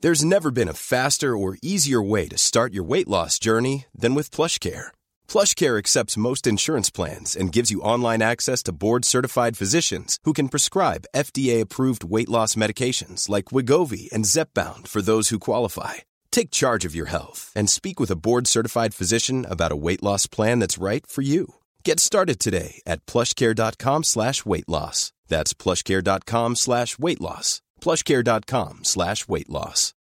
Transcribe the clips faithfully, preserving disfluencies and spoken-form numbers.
There's never been a faster or easier way to start your weight loss journey than with PlushCare. PlushCare accepts most insurance plans and gives you online access to board-certified physicians who can prescribe F D A-approved weight loss medications like Wegovy and Zepbound for those who qualify. Take charge of your health and speak with a board-certified physician about a weight loss plan that's right for you. Get started today at plushcare.com slash weight loss. That's plushcare.com slash weight loss. plushcare.com slash weight loss.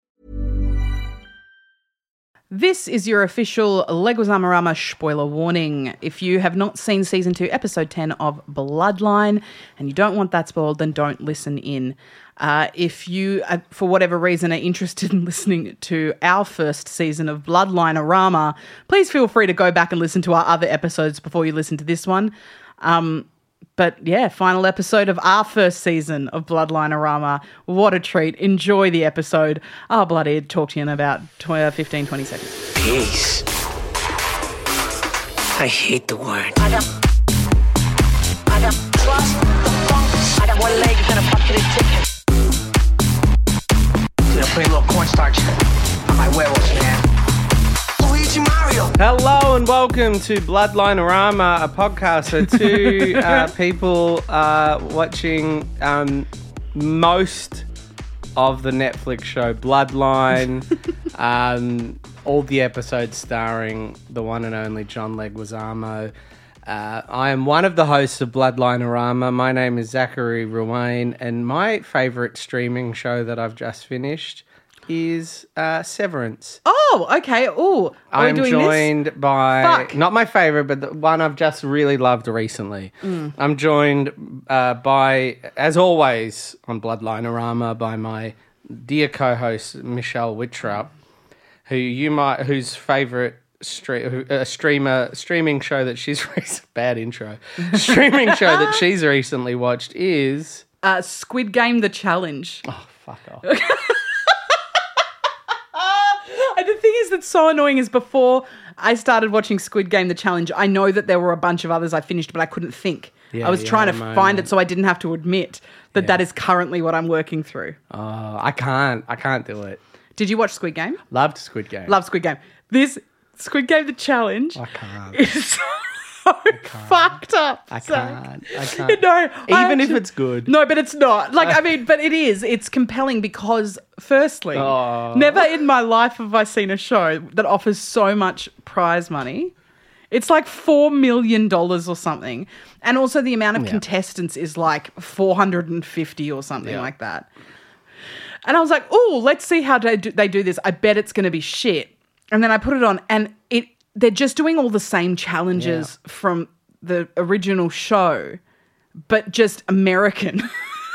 This is your official Leguizamo spoiler warning. If you have not seen Season two, Episode ten of Bloodline, and you don't want that spoiled, then don't listen in. Uh, if you, uh, for whatever reason, are interested in listening to our first season of Bloodline-orama, please feel free to go back and listen to our other episodes before you listen to this one. Um... But yeah, final episode of our first season of Bloodline-orama. What a treat. Enjoy the episode. I'll bloody talk to you in about fifteen, twenty seconds. Peace. I hate the word. I got, I got trust the funk. I got one leg and a bucket of chicken. You know, put a little cornstarch on my werewolves, man. Luigi Mario. Hello and welcome to Bloodline-orama, a podcast where two uh, people are watching um, most of the Netflix show Bloodline, um, all the episodes starring the one and only John Leguizamo. Uh, I am one of the hosts of Bloodline-orama. My name is Zachary Ruane, and my favourite streaming show that I've just finished is uh, Severance. Oh, okay. Oh, are I'm we doing joined this? by, Fuck. not my favourite, but the one I've just really loved recently. Mm. I'm joined uh, by, as always, on Bloodline-orama, by my dear co-host, Michelle Wittrup, who you might, whose favourite stre- uh, streamer, streaming show that she's, bad intro, streaming show that she's recently watched is... Uh, Squid Game The Challenge. Oh, fuck off. And the thing is that's so annoying is before I started watching Squid Game The Challenge, I know that there were a bunch of others I finished, but I couldn't think. Yeah, I was yeah, trying to moment. find it so I didn't have to admit that Yeah. that is currently what I'm working through. Oh, I can't. I can't do it. Did you watch Squid Game? Loved Squid Game. Love Squid Game. This Squid Game The Challenge I can't. is so fucked up. I Zach. can't. I can't. No, I Even if actually- it's good. No, but it's not. Like, I mean, but it is. It's compelling because, firstly, Oh. never in my life have I seen a show that offers so much prize money. It's like four million dollars or something. And also the amount of Yeah. contestants is like four hundred fifty or something Yeah. like that. And I was like, oh, let's see how they do, they do this. I bet it's going to be shit. And then I put it on and it they're just doing all the same challenges Yeah. from the original show, but just American.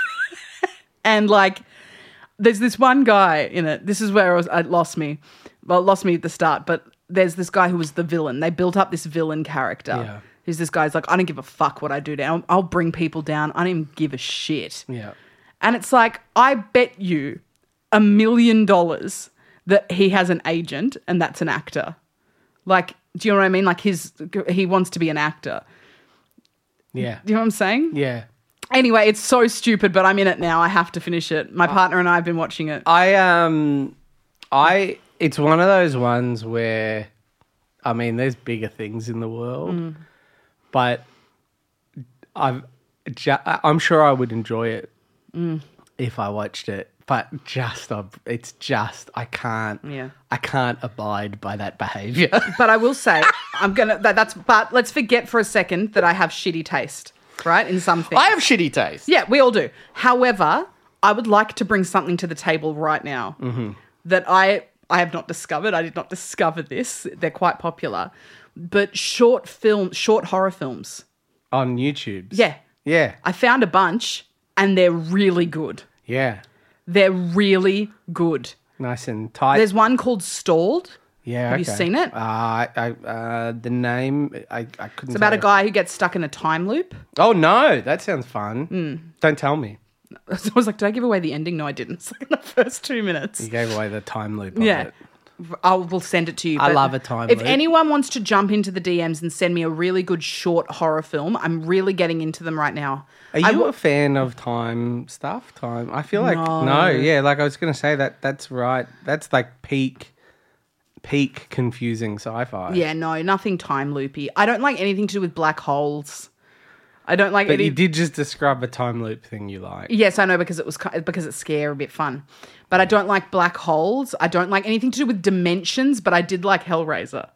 And like, there's this one guy in it. This is where I was, it lost me. Well, it lost me at the start, but there's this guy who was the villain. They built up this villain character. Yeah. Who's this guy's like, I don't give a fuck what I do now. I'll bring people down. I don't even give a shit. Yeah. And it's like, I bet you a million dollars that he has an agent and that's an actor. Like, do you know what I mean? Like his, he wants to be an actor. Yeah. Do you know what I'm saying? Yeah. Anyway, it's so stupid, but I'm in it now. I have to finish it. My partner and I have been watching it. I um I it's one of those ones where I mean there's bigger things in the world. Mm. But I've ju- I'm sure I would enjoy it Mm. if I watched it. But just uh, it's just I can't Yeah. I can't abide by that behavior. But I will say, I'm gonna. That, that's. But let's forget for a second that I have shitty taste, right? In some things, I have shitty taste. Yeah, we all do. However, I would like to bring something to the table right now Mm-hmm. that I I have not discovered. I did not discover this. They're quite popular, but short film, short horror films. On YouTube. Yeah, Yeah. I found a bunch, and they're really good. Yeah. They're really good. Nice and tight. There's one called Stalled. yeah. Have you okay. seen it? Uh, I, I, uh, the name, I, I couldn't It's about tell a you. guy who gets stuck in a time loop. Oh, no. That sounds fun. Mm. Don't tell me. So I was like, did I give away the ending? No, I didn't. It's like in the first two minutes. You gave away the time loop of Yeah. it. I will send it to you. I but love a time If loop. anyone wants to jump into the D Ms and send me a really good short horror film, I'm really getting into them right now. Are I you w- a fan of time stuff? Time? I feel like No. no. Yeah, like I was going to say that. That's right. That's like peak, peak confusing sci-fi. Yeah, no, nothing time loopy. I don't like anything to do with black holes. I don't like But any. you did just describe a time loop thing you like. Yes, I know because it was ki- because it's scary, a bit fun. But I don't like black holes. I don't like anything to do with dimensions. But I did like Hellraiser.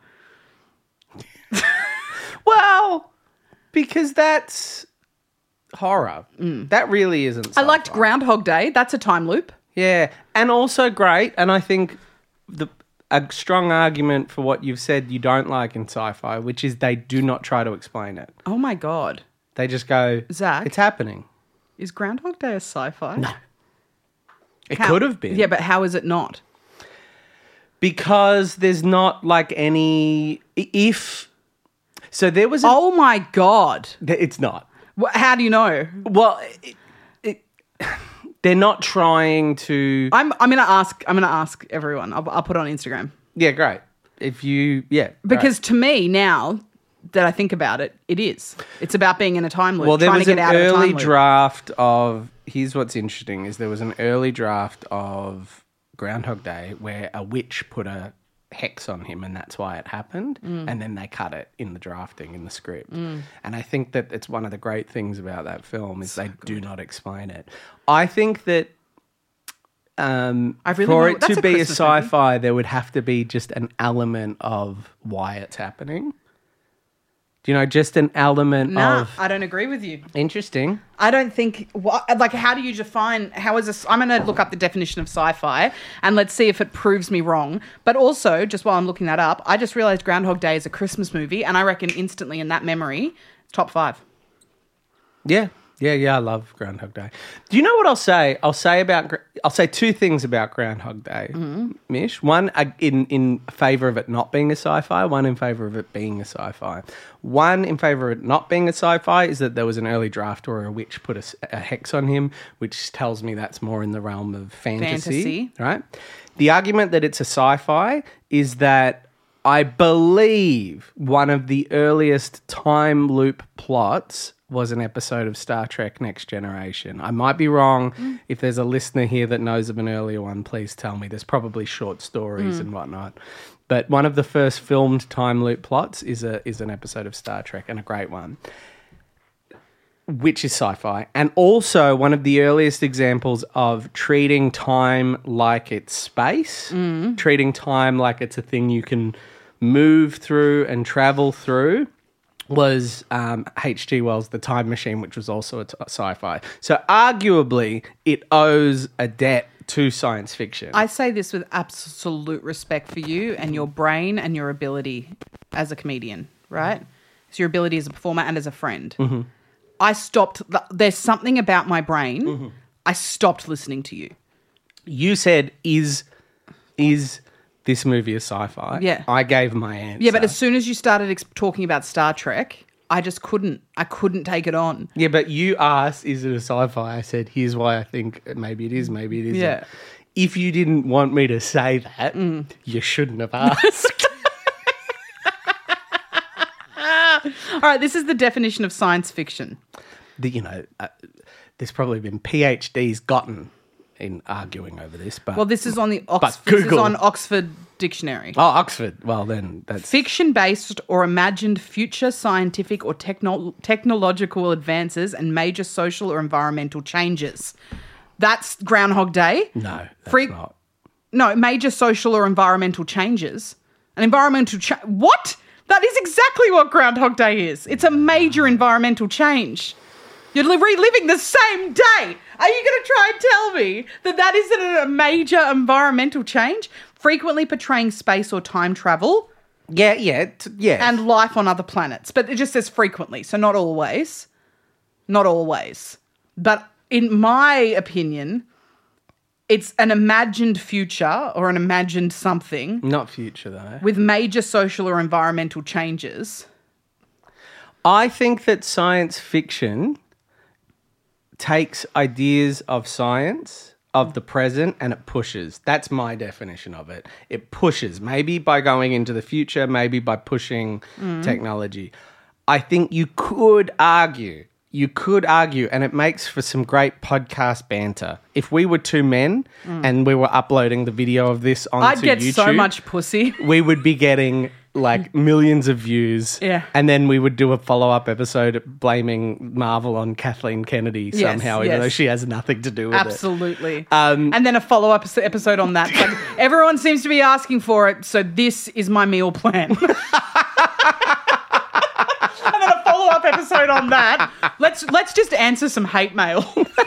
Well, because that's horror. That really isn't. Mm. I liked sci-fi. Groundhog Day. That's a time loop. Yeah, and also great. And I think the a strong argument for what you've said you don't like in sci-fi, which is they do not try to explain it. Oh my god, They just go, Zach? it's happening. is Groundhog Day a sci-fi? No. It How- could have been. Yeah, but how is it not? Because there's not like any if so there was a, Oh my god, it's not. Wh- how do you know? Well, it, it, they're not trying to. I'm I'm gonna ask. I'm gonna ask everyone. I'll, I'll put it on Instagram Yeah, great. If you yeah, because to me now that I think about it, it is. It's about being in a time loop. well, there trying was to an get out of a early time loop. draft of. Here's what's interesting: is there was an early draft of Groundhog Day where a witch put a hex on him, and that's why it happened. Mm. And then they cut it in the drafting in the script. And I think that it's one of the great things about that film is they do not explain it. I think that. Um, I really for know- it that's to a be a Christmas movie. sci-fi, there would have to be just an element of why it's happening. Do you know, just an element Nah, of I don't agree with you. interesting. I don't think what like how do you define how is this? I'm going to look up the definition of sci-fi and let's see if it proves me wrong. But also, just while I'm looking that up, I just realized Groundhog Day is a Christmas movie, and I reckon instantly in that memory, top five. Yeah, yeah, yeah. I love Groundhog Day. Do you know what I'll say? I'll say about Gr- I'll say two things about Groundhog Day, Mish. One uh, in in favour of it not being a sci-fi. One in favour of it being a sci-fi. One in favour of it not being a sci-fi is that there was an early draft where a witch put a, s- a hex on him, which tells me that's more in the realm of fantasy, Fantasy. right? The argument that it's a sci-fi is that I believe one of the earliest time loop plots was an episode of Star Trek Next Generation. I might be wrong. If there's a listener here that knows of an earlier one, please tell me. There's probably short stories and whatnot. But one of the first filmed time loop plots is a is an episode of Star Trek, and a great one, which is sci-fi. And also one of the earliest examples of treating time like it's space, treating time like it's a thing you can move through and travel through, was um, H G Wells' The Time Machine, which was also a t- sci-fi. So arguably, it owes a debt to science fiction. I say this with absolute respect for you and your brain and your ability as a comedian, right? It's your ability as a performer and as a friend. Mm-hmm. I stopped. There's something about my brain. Mm-hmm. I stopped listening to you. You said, is is this movie a sci-fi? Yeah. I gave my answer. Yeah, but as soon as you started ex- talking about Star Trek, I just couldn't. I couldn't take it on. Yeah, but you asked, is it a sci-fi? I said, here's why I think maybe it is, maybe it isn't. Yeah. If you didn't want me to say that, you shouldn't have asked. All right, this is the definition of science fiction. the, you know, uh, there's probably been PhDs gotten in arguing over this, but Well, this is on the But Oxford. This is Google- on Oxford Dictionary. oh, Oxford. Well, then that's Fiction-based or imagined future scientific or techno- technological advances and major social or environmental changes. That's Groundhog Day. no, that's Freak- not. No, major social or environmental changes. An environmental cha- What? That is exactly what Groundhog Day is. It's a major environmental change. You're li- reliving the same day. Are you going to try and tell me that that isn't a major environmental change? Frequently portraying space or time travel Yeah, yeah, t- yeah. and life on other planets. But it just says frequently, so not always. Not always. But in my opinion, it's an imagined future or an imagined something not future though. with major social or environmental changes. I think that science fiction takes ideas of science, of the present and it pushes. That's my definition of it. It pushes, maybe by going into the future, maybe by pushing Mm. technology. I think you could argue, you could argue, and it makes for some great podcast banter. If we were two men and we were uploading the video of this onto Mm. I'd get YouTube, so much pussy. we would be getting like millions of views. Yeah. And then we would do a follow-up episode blaming Marvel on Kathleen Kennedy Yes, somehow, even yes. though she has nothing to do with it. Absolutely. Um, and then a follow-up s- episode on that. Like, everyone seems to be asking for it, so this is my meal plan. And then a follow-up episode on that. Let's let's just answer some hate mail.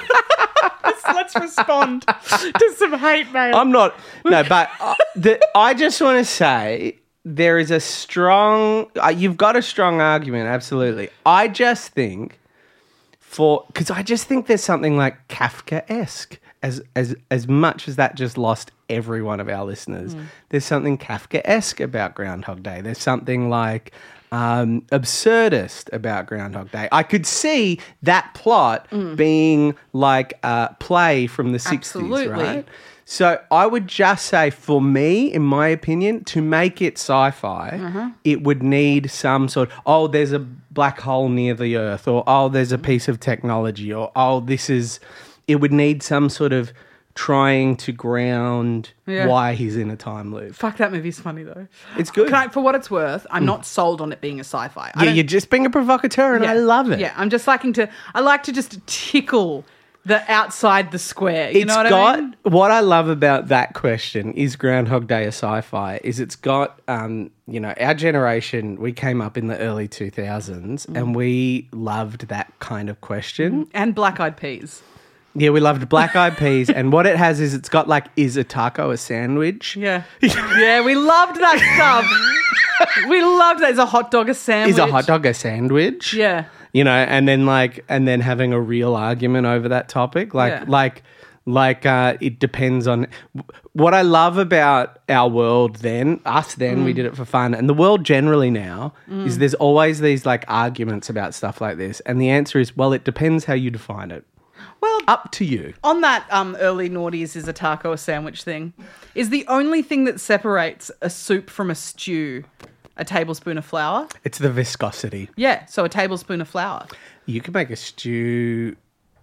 let's, let's respond to some hate mail. I'm not, no, but uh, the, I just want to say there is a strong, uh, you've got a strong argument, absolutely. I just think for, because I just think there's something like Kafka-esque. As, as as much as that just lost every one of our listeners, Mm. there's something Kafka-esque about Groundhog Day. There's something like um, absurdist about Groundhog Day. I could see that plot being like a play from the sixties, Mm. Absolutely. right? So I would just say, for me, in my opinion, to make it sci-fi, Mm-hmm. it would need some sort, oh, there's a black hole near the Earth, or oh, there's a piece of technology, or oh, this is... It would need some sort of trying to ground Yeah. why he's in a time loop. Fuck, that movie's funny, though. It's good. Can I, for what it's worth, I'm not sold on it being a sci-fi. I Yeah, don't- you're just being a provocateur, and I love it. Yeah, I'm just liking to... I like to just tickle the outside the square. You It's know what got I mean? what I love about that question is Groundhog Day a sci-fi is it's got um you know our generation, we came up in the early two thousands Mm. and we loved that kind of question. And black-eyed peas. Yeah, we loved Black Eyed Peas, and what it has is it's got like, is a taco a sandwich? Yeah. Yeah, we loved that stuff. We loved that. Is a hot dog a sandwich? Is a hot dog a sandwich? Yeah. You know, and then like, and then having a real argument over that topic, like, Yeah. like, like, uh, it depends on what I love about our world. Then us, then we Mm. did it for fun, and the world generally now is there's always these like arguments about stuff like this, and the answer is, well, it depends how you define it. Well, Up to you. on that um, early noughties is a taco a sandwich thing, is the only thing that separates a soup from a stew a tablespoon of flour? It's the viscosity. Yeah, so a tablespoon of flour. You could make a stew.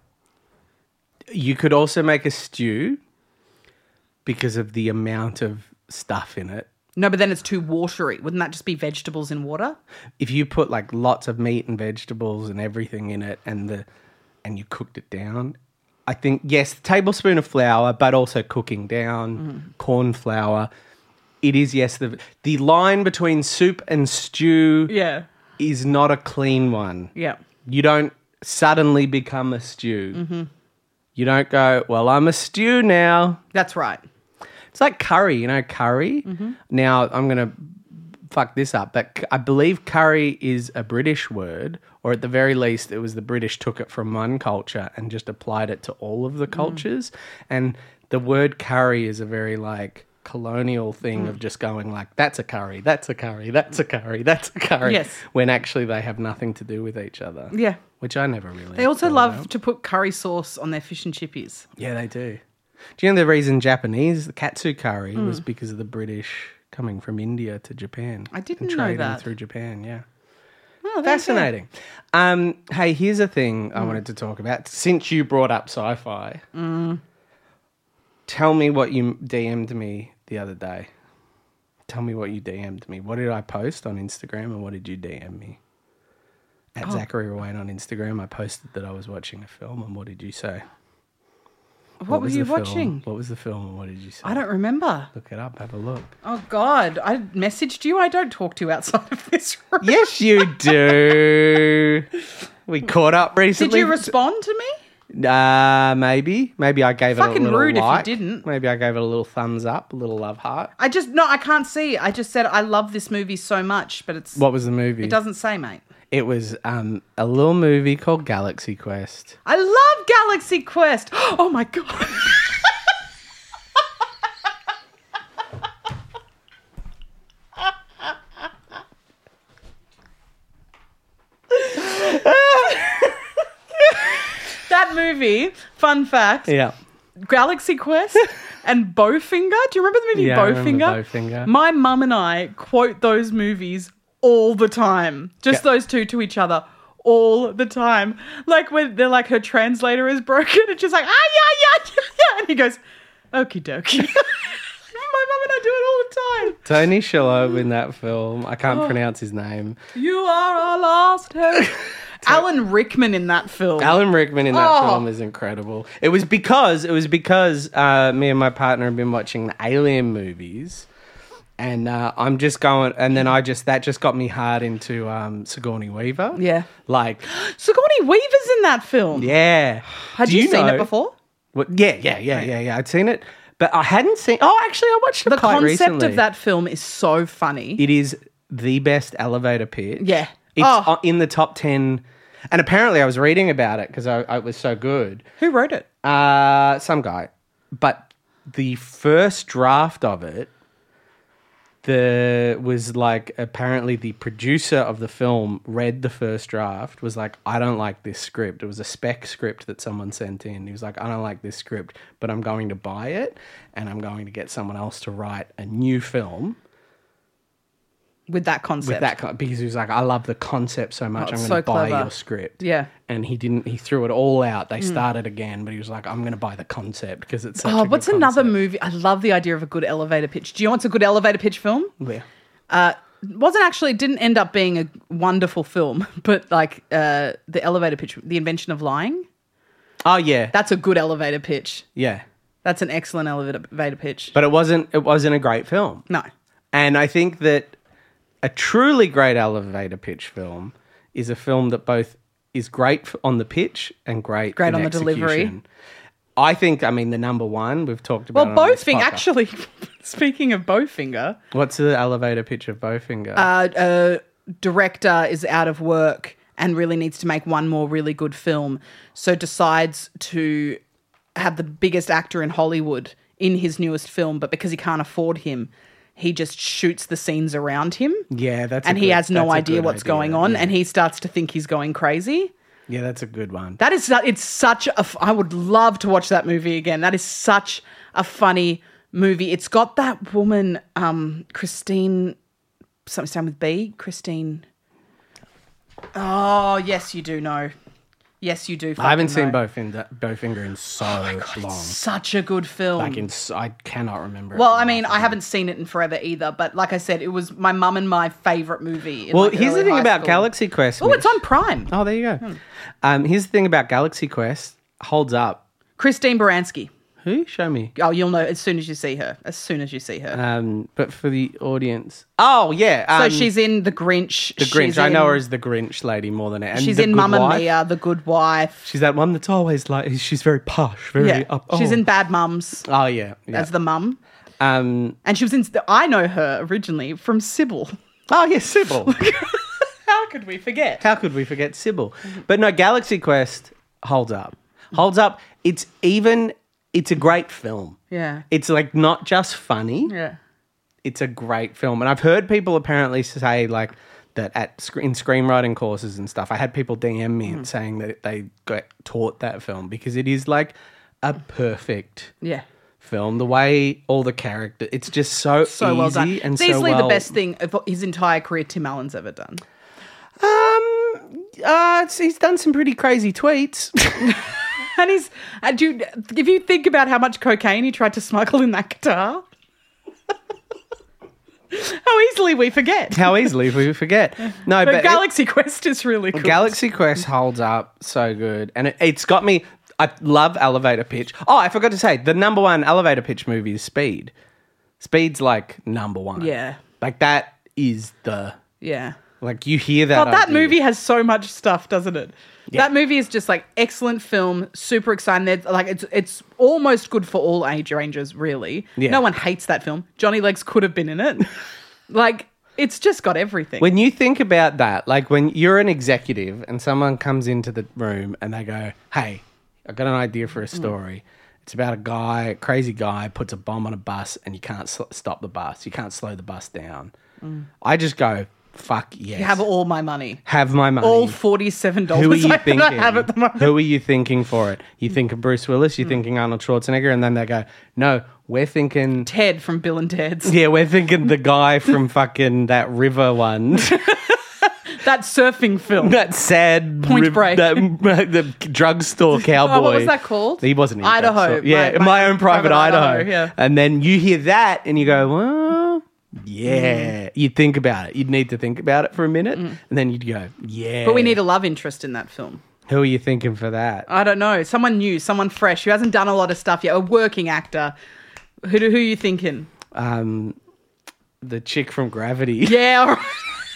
You could also make a stew because of the amount of stuff in it. No, but then it's too watery. Wouldn't that just be vegetables in water? If you put like lots of meat and vegetables and everything in it, and the and you cooked it down, I think yes, tablespoon of flour, but also cooking down corn flour. It is yes the the line between soup and stew Yeah. is not a clean one. Yeah. You don't suddenly become a stew. Mm-hmm. You don't go, well, I'm a stew now. That's right. It's like curry, you know, curry. Mm-hmm. Now, I'm going to fuck this up, but c- I believe curry is a British word, or at the very least, it was the British took it from one culture and just applied it to all of the Mm. cultures. And the word curry is a very like colonial thing Mm. of just going like, that's a curry, that's a curry, that's a curry, that's a curry. Yes. When actually they have nothing to do with each other. Yeah. Which I never really. They also thought love about. to put curry sauce on their fish and chippies. Yeah, they do. Do you know the reason Japanese, the katsu curry, Hmm. was because of the British coming from India to Japan? I didn't and know trading that. through Japan, yeah. Oh, there you go. Fascinating. Um, hey, here's a thing Hmm. I wanted to talk about. Since you brought up sci-fi, tell me what you D M'd me the other day. Tell me what you D M'd me. What did I post on Instagram and what did you D M me? At Oh. Zachary Rawain on Instagram, I posted that I was watching a film, and what did you say? What, were was you the film? watching? What was the film and what did you say? I don't remember. Look it up, have a look. Oh, God. I messaged you. I don't talk to you outside of this room. Yes, you do. We caught up recently. Did you respond to me? Uh, maybe. Maybe I gave it Fucking a little rude if you like. didn't. Maybe I gave it a little thumbs up, a little love heart. I just, no, I can't see. I just said I love this movie so much, but it's, What was the movie? it doesn't say, mate. It was um, a little movie called Galaxy Quest. I love Galaxy Quest. Oh, my God. That movie, fun fact, Yeah. Galaxy Quest and Bowfinger. Do you remember the movie Yeah, I remember Bowfinger? Bowfinger. My mum and I quote those movies all the time. Just Yeah. those two to each other all the time. Like when they're like, her translator is broken and she's like, ah, yeah, yeah, yeah, yeah. And he goes, okie dokie. My mum and I do it all the time. Tony Shalhoub in that film. I Oh. can't pronounce his name. You are our last hope. Alan Rickman in that film. Alan Rickman in that Oh. film is incredible. It was because it was because uh, me and my partner have been watching the Alien movies, and uh, I'm just going, and then I just that just got me hard into um, Sigourney Weaver. Yeah. like Sigourney Weaver's in that film. yeah. Had Do you, seen know- it before? What, yeah, yeah, yeah, yeah, yeah. I'd seen it, but I hadn't seen. Oh, actually, I watched it The quite concept recently. of that film is so funny. It is the best elevator pitch. Yeah. It's Oh. uh, in the top ten. And apparently I was reading about it because I, I it was so good. Who wrote it? Uh, some guy. But the first draft of it, the was like apparently the producer of the film read the first draft, was like, I don't like this script. It was a spec script that someone sent in. He was like, I don't like this script, but I'm going to buy it and I'm going to get someone else to write a new film. With that concept. With that, con- because he was like, I love the concept so much, Oh, I'm it's going to so buy clever. your script. Yeah. And he didn't. He threw it all out. They started again, but he was like, I'm going to buy the concept because it's such Oh, a what's good another concept. movie? I love the idea of a good elevator pitch. Do you know what's a good elevator pitch film? Yeah. Uh, wasn't actually, it didn't end up being a wonderful film, but like uh, the elevator pitch, The Invention of Lying. Oh yeah, That's a good elevator pitch. yeah. That's an excellent elevator pitch. But it wasn't. It wasn't a great film. No. And I think that a truly great elevator pitch film is a film that both is great f- on the pitch and great Great in on the delivery. execution. I think. I mean, the number one we've talked about. Well, it on this Bowfinger, podcast. actually, speaking of Bowfinger, What's the elevator pitch of Bowfinger? uh, a director is out of work and really needs to make one more really good film, so decides to have the biggest actor in Hollywood in his newest film, but because he can't afford him, he just shoots the scenes around him. yeah, that's. a And he good- has no that's a idea good what's idea, going on, yeah. and he starts to think he's going crazy. Yeah, that's a good one. That is, it's such a, f- I would love to watch that movie again. That is such a funny movie. It's got that woman, um, Christine, something starting with B, Christine. Oh, yes, you do know. Yes, you do. I haven't fucking seen know. Bowfinger, Bowfinger in so long. Such a good film. Like in, s- I cannot remember. it well, for I the mean, life I of me. haven't seen it in forever either, but like I said, it was my mum and my favourite movie. in, Well, like, here's the early thing high about school. Galaxy Quest. Oh, it's Mitch. on Prime. Oh, there you go. Um, here's the thing about Galaxy Quest. Holds up. Christine Baranski. Who? Show me. Oh, you'll know as soon as you see her. As soon as you see her. Um, but for the audience. Oh, yeah. so Um, she's in The Grinch. the Grinch. She's I know in- her as the Grinch lady more than it. And She's The in Good Mamma Wife. Mia, The Good Wife. She's that one that's always like. She's very posh. Very Yeah, up. she's oh. in Bad Mums Oh yeah. yeah. as the mum, um. and she was in. I know her originally from Sybil. Oh yeah, Sybil. How could we forget? How could we forget Sybil? But no, Galaxy Quest holds up. Holds up. It's even. It's a great film. Yeah, It's like not just funny. yeah. It's a great film, and I've heard people apparently say like that at sc- in screenwriting courses and stuff. I had people D M me Mm. saying that they got taught that film because it is like a perfect Yeah. film. The way all the character, it's just so So easy well done. and It's so easily well. the best thing of his entire career Tim Allen's ever done. Um, uh, it's, he's done some pretty crazy tweets. And he's, and you, if you think about how much cocaine he tried to smuggle in that guitar, how easily we forget. How easily we forget. No, But but, it- Galaxy Quest is really cool. Galaxy Quest holds up so good, and it, it's got me. I love elevator pitch. Oh, I forgot to say the number one elevator pitch movie is Speed. Speed's like number one. Yeah. like that is the Yeah. like you hear that. God, that idea. movie has so much stuff, doesn't it? That movie is just like excellent film, super exciting. There's, like it's it's almost good for all age ranges, really. Yeah. No one hates that film. Johnny Legs could have been in it. Like it's just got everything. When you think about that, like when you're an executive and someone comes into the room and they go, "Hey, I've got an idea for a story. It's about a guy, a crazy guy, puts a bomb on a bus and you can't sl- stop the bus. You can't slow the bus down." I just go, Fuck yes. You have all my money. Have my money. All forty-seven dollars Who are you I thinking? have at the moment. Who are you thinking for it? You thinking Bruce Willis? You thinking Arnold Schwarzenegger? And then they go, no, we're thinking... Ted from Bill and Ted's. Yeah, we're thinking the guy from fucking that river one. That surfing film. That sad... Point riv- Break. That, the drugstore cowboy. Oh, what was that called? He wasn't in Idaho. Drugstore. Yeah, My- my, my own private, private Idaho. Idaho, yeah. And then you hear that and you go, well, yeah. You'd think about it. You'd need to think about it for a minute. And then you'd go, yeah. But we need a love interest in that film. Who are you thinking for that? I don't know. Someone new, someone fresh who hasn't done a lot of stuff yet. A working actor. Who do, who are you thinking? Um, the chick from Gravity. Yeah. All right.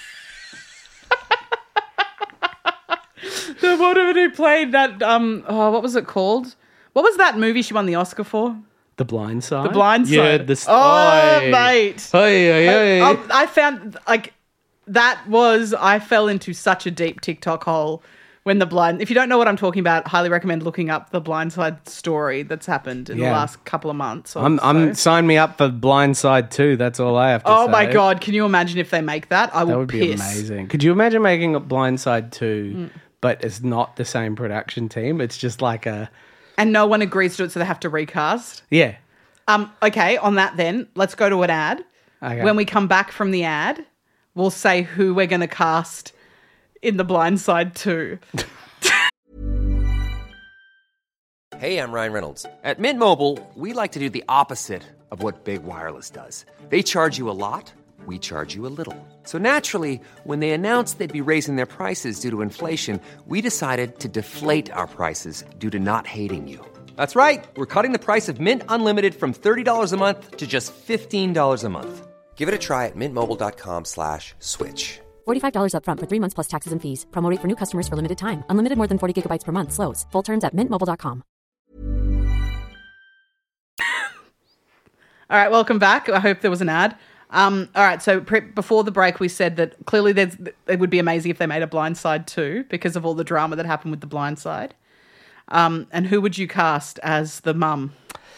The one who played that, um, oh, what was it called? What was that movie she won the Oscar for? The Blind Side. The Blind Side. Yeah, the st- Oh, Oi. mate. Oi, oi, oi. I, I found, like, that was, I fell into such a deep TikTok hole when the blind, if you don't know what I'm talking about, highly recommend looking up the Blind Side story that's happened in Yeah. the last couple of months. Or I'm, I'm so. sign me up for Blind Side too. That's all I have to Oh say. my God. Can you imagine if they make that? I will That would be piss. amazing. Could you imagine making a Blind Side two, but it's not the same production team? It's just like a And no one agrees to it, so they have to recast. yeah. Um, okay, on that then, let's go to an ad. Okay. When we come back from the ad, we'll say who we're going to cast in The Blind Side two. Hey, I'm Ryan Reynolds. At Mint Mobile, we like to do the opposite of what Big Wireless does. They charge you a lot, we charge you a little. So naturally, when they announced they'd be raising their prices due to inflation, we decided to deflate our prices due to not hating you. That's right. We're cutting the price of Mint Unlimited from thirty dollars a month to just fifteen dollars a month. Give it a try at mintmobile.com slash switch. forty-five dollars up front for three months plus taxes and fees. Promo rate for new customers for limited time. Unlimited more than forty gigabytes per month. Slows full terms at mint mobile dot com. All right, welcome back. I hope there was an ad. Um, all right, so pre- before the break, we said that clearly there's, it would be amazing if they made a Blind Side two because of all the drama that happened with the Blind Side. Um, and who would you cast as the mum?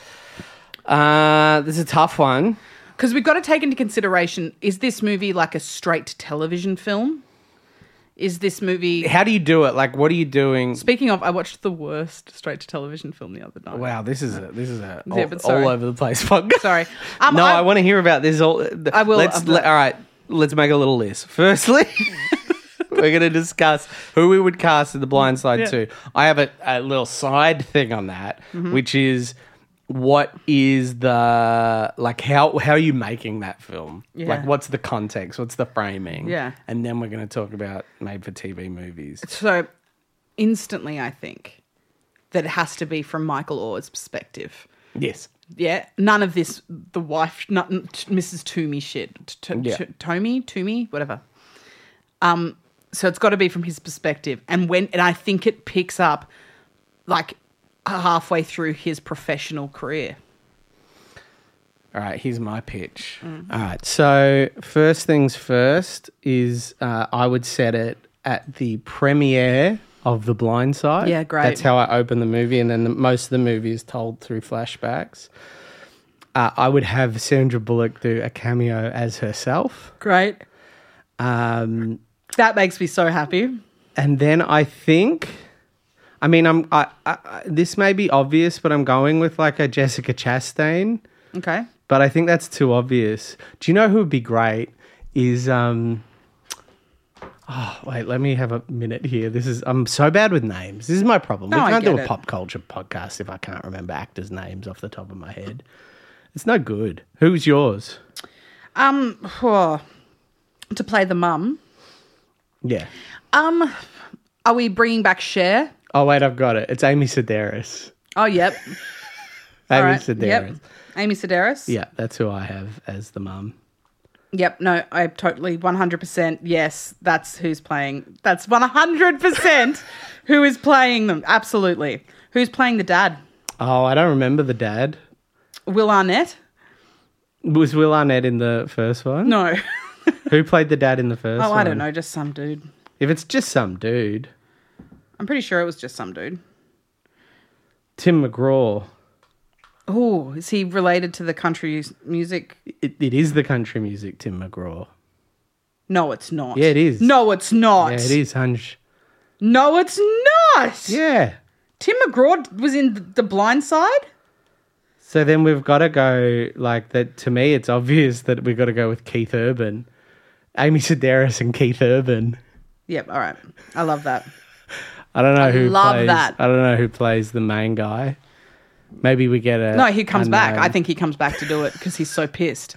Uh, this is a tough one. Because we've got to take into consideration, is this movie like a straight television film? Is this movie... How do you do it? Like, what are you doing? Speaking of, I watched the worst straight to television film the other night. Wow, this is a this is a Yeah, all, but sorry. all over the place podcast. Sorry. Um, no, I, I- want to hear about this. All I will, Let's um, let, all right. Let's make a little list. Firstly, we're going to discuss who we would cast in The Blind Side Yeah. two. I have a, a little side thing on that, Mm-hmm. which is what is the like how how are you making that film? Yeah. Like, what's the context? What's the framing? Yeah. and then we're going to talk about made for T V movies. So instantly, I think that it has to be from Michael Orr's perspective. Yes. Yeah, none of this, the wife, not, Missus Toomey shit. T- t- Yeah. t- Tomey, Toomey, whatever. Um, so it's got to be from his perspective. And when, and I think it picks up like halfway through his professional career. All right, here's my pitch. Mm. All right, so first things first is uh, I would set it at the premiere of The Blind Side. Yeah, great. That's how I open the movie, and then the, most of the movie is told through flashbacks. Uh, I would have Sandra Bullock do a cameo as herself. Great. Um, That makes me so happy. and then I think, I mean, I'm I, I, I- this may be obvious, but I'm going with like a Jessica Chastain. Okay. But I think that's too obvious. Do you know who would be great? Is um. Oh wait, let me have a minute here. This is I'm so bad with names. This is my problem. No, we I can't do get a it. pop culture podcast if I can't remember actors' names off the top of my head. It's no good. Who's yours? Um, oh, to play the mum. Yeah. Um, are we bringing back Cher? Oh wait, I've got it. It's Amy Sedaris. Oh, yep. Amy All right. Sedaris. Yep. Amy Sedaris. Yeah, that's who I have as the mum. Yep, no, I totally one hundred percent. Yes, that's who's playing. That's one hundred percent who is playing them. Absolutely. Who's playing the dad? Oh, I don't remember the dad. Will Arnett? Was Will Arnett in the first one? No. Who played the dad in the first Oh, one? I don't know, just some dude. If it's just some dude. I'm pretty sure it was just some dude. Tim McGraw. Oh, is he related to the country music? It, it is the country music, Tim McGraw. No, it's not. Yeah, it is. No, it's not. Yeah, it is, Hunch. No, it's not. Yeah. Tim McGraw was in The Blind Side. So then we've got to go, like, that. To me, it's obvious that we've got to go with Keith Urban. Amy Sedaris and Keith Urban. Yep, all right. I love that. I don't know I who love plays, that. I don't know who plays the main guy. Maybe we get a... No, he comes back. unknown. I think he comes back to do it because he's so pissed.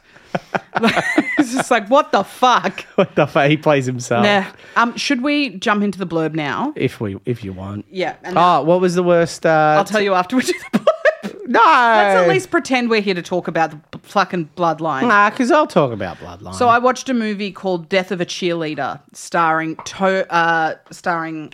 He's just like, what the fuck? What the fuck? He plays himself. Nah. Um, should we jump into the blurb now? If we, if you want. Yeah. And Oh, what was the worst... Uh, I'll tell you after we do the blurb. No! Let's at least pretend we're here to talk about the b- fucking bloodline. Nah, because I'll talk about Bloodline. So I watched a movie called Death of a Cheerleader, starring to- uh, starring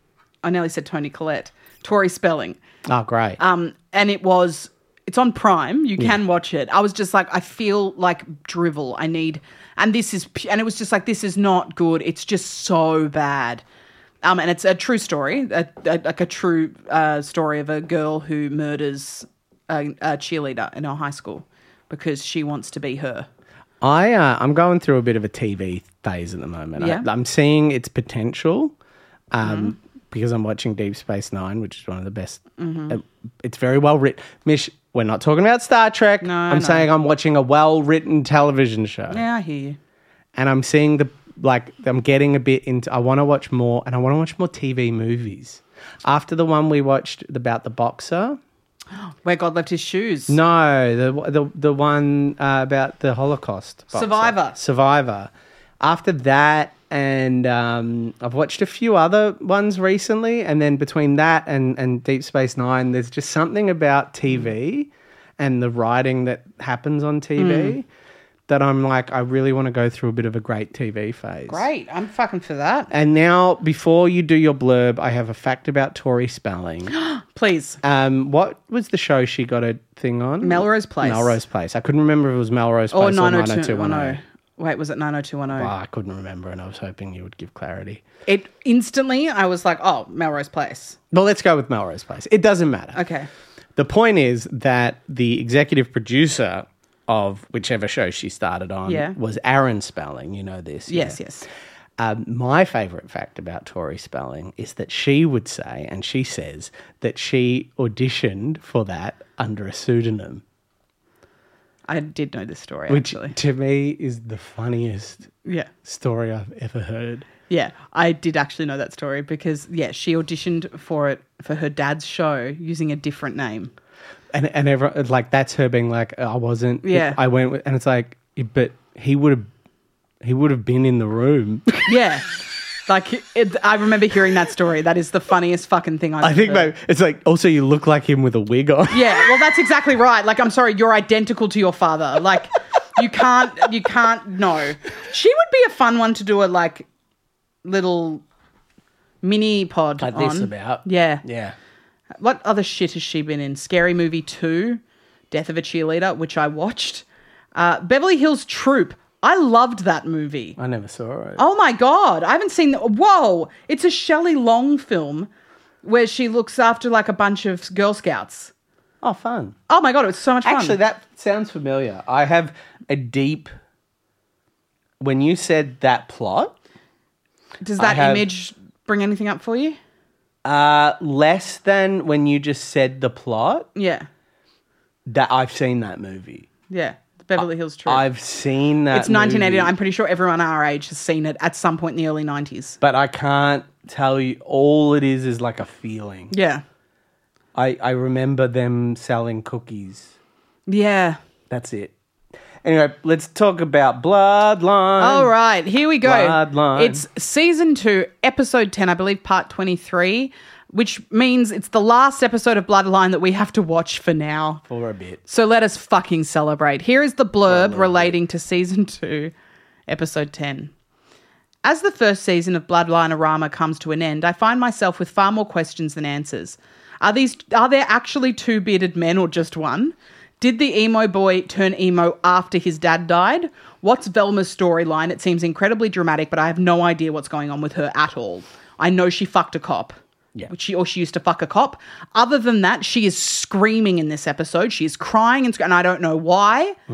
I nearly said Toni Collette, Tori Spelling, Oh, great. um, and it was it's on Prime. You can watch it. I was just like, I feel like drivel. I need, and this is, p- and it was just like, this is not good. It's just so bad. Um, and it's a true story, a, a, like a true uh, story of a girl who murders a, a cheerleader in her high school because she wants to be her. I, uh, I'm going through a bit of a T V phase at the moment. Yeah. I, I'm seeing its potential um, Mm-hmm. because I'm watching Deep Space Nine, which is one of the best. Mm-hmm. Uh, it's very well written. Mish, we're not talking about Star Trek. No, I'm no. saying I'm watching a well-written television show. Yeah, I hear you. And I'm seeing the, like, I'm getting a bit into, I want to watch more, and I want to watch more T V movies. After the one we watched about the boxer. Where God Left His Shoes. No, the the the one uh, about the Holocaust. boxer. Survivor. Survivor. After that, and um, I've watched a few other ones recently, and then between that and, and Deep Space Nine, there's just something about T V and the writing that happens on T V Mm. that I'm like, I really want to go through a bit of a great T V phase. Great. I'm fucking for that. And now, before you do your blurb, I have a fact about Tori Spelling. Please. Um, what was the show she got a thing on? Melrose Place. Melrose Place. I couldn't remember if it was Melrose Or Place or nine oh nine oh two two one one oh. oh. Wait, was it nine oh two one oh? Well, I couldn't remember, and I was hoping you would give clarity. It instantly, I was like, oh, Melrose Place. Well, let's go with Melrose Place. It doesn't matter. Okay. The point is that the executive producer of whichever show she started on Yeah. was Aaron Spelling. You know this. Yes, yeah? yes. Um, my favourite fact about Tori Spelling is that she would say, and she says, that she auditioned for that under a pseudonym. I did know this story, Which actually. to me is the funniest Yeah. story I've ever heard. Yeah, I did actually know that story because, yeah, she auditioned for it for her dad's show using a different name. And and everyone, like, that's her being like, I wasn't. Yeah. I went with, and it's like, but he would have, he would have been in the room. Yeah. Like, it, I remember hearing that story. That is the funniest fucking thing I've I think, heard. mate, it's like, also you look like him with a wig on. Yeah, well, that's exactly right. Like, I'm sorry, you're identical to your father. Like, you can't, you can't, no. She would be a fun one to do a, like, little mini pod Like on. this about. Yeah. Yeah. What other shit has she been in? Scary Movie two, Death of a Cheerleader, which I watched. Uh, Beverly Hills Troop. I loved that movie. I never saw it. Oh my God. I haven't seen... Whoa. It's a Shelley Long film where she looks after like a bunch of Girl Scouts. Oh, fun. Oh my God. It was so much fun. Actually, that sounds familiar. I have a deep... When you said that plot, Does I that have- image bring anything up for you? uh, less than when you just said the plot, Yeah. that I've seen that movie. Yeah. Beverly Hills Troop. I've seen that It's nineteen eighty-nine. movie, I'm pretty sure everyone our age has seen it at some point in the early nineties. but I can't tell you. All it is is like a feeling. Yeah. I, I remember them selling cookies. Yeah. That's it. Anyway, let's talk about Bloodline. All right, here we go. Bloodline. It's season two, episode ten, I believe, part twenty-three, which means it's the last episode of Bloodline that we have to watch for now. For a bit. So let us fucking celebrate. Here is the blurb relating to season two, episode ten. As the first season of Bloodline-orama comes to an end, I find myself with far more questions than answers. Are these? Are there actually two bearded men or just one? Did the emo boy turn emo after his dad died? What's Velma's storyline? It seems incredibly dramatic, but I have no idea what's going on with her at all. I know she fucked a cop. Yeah. She, or she used to fuck a cop. Other than that, she is screaming in this episode. She is crying, and, sc- and I don't know why.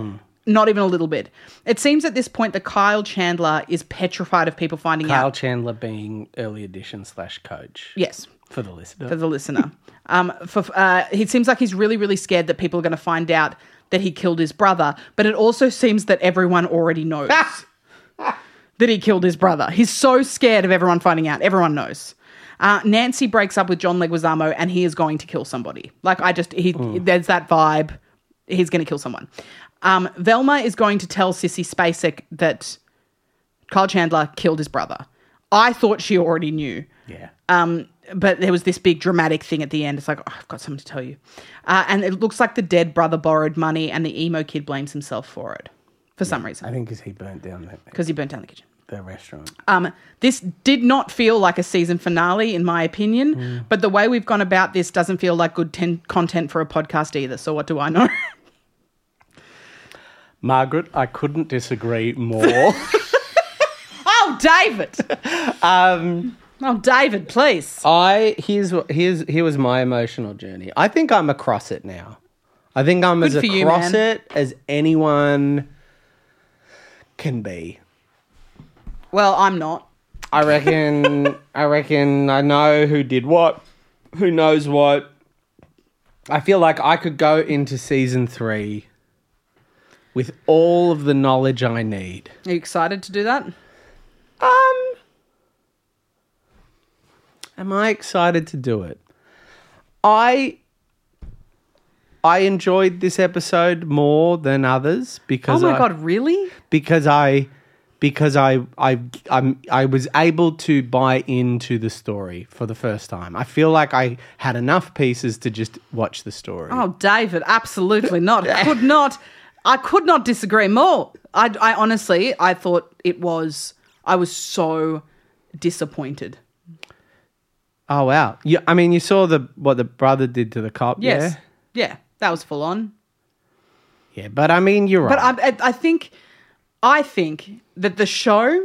Not even a little bit. It seems at this point that Kyle Chandler is petrified of people finding Kyle out. Chandler being early edition slash coach. Yes. For the listener. For the listener. um, for, uh, it seems like he's really, really scared that people are going to find out that he killed his brother, but it also seems that everyone already knows that he killed his brother. He's so scared of everyone finding out. Everyone knows. Uh, Nancy breaks up with John Leguizamo and he is going to kill somebody. Like, I just, he, mm. there's that vibe. He's going to kill someone. Um, Velma is going to tell Sissy Spacek that Kyle Chandler killed his brother. I thought she already knew. Yeah. Um, but there was this big dramatic thing at the end. It's like, oh, I've got something to tell you. Uh, and it looks like the dead brother borrowed money and the emo kid blames himself for it for yeah, some reason. I think because he burnt down the... Because he burnt down the kitchen. The restaurant. Um, this did not feel like a season finale, in my opinion, mm. but the way we've gone about this doesn't feel like good ten- content for a podcast either. So what do I know? Margaret, I couldn't disagree more. Oh, David. um, oh, David, please. I here's here's here was my emotional journey. I think I'm across it now. I think I'm Good as across you, it as anyone can be. Well, I'm not. I reckon. I reckon I know who did what, who knows what. I feel like I could go into season three with all of the knowledge I need. Are you excited to do that? Um, am I excited to do it? I I enjoyed this episode more than others because Oh my I, god, really? Because I because I I I'm I was able to buy into the story for the first time. I feel like I had enough pieces to just watch the story. Oh, David, absolutely not. Could not I could not disagree more. I, I honestly, I thought it was, I was so disappointed. Oh, wow. Yeah, I mean, you saw the what the brother did to the cop, yes. yeah? Yeah, that was full on. Yeah, but I mean, you're right. But I, I think, I think that the show,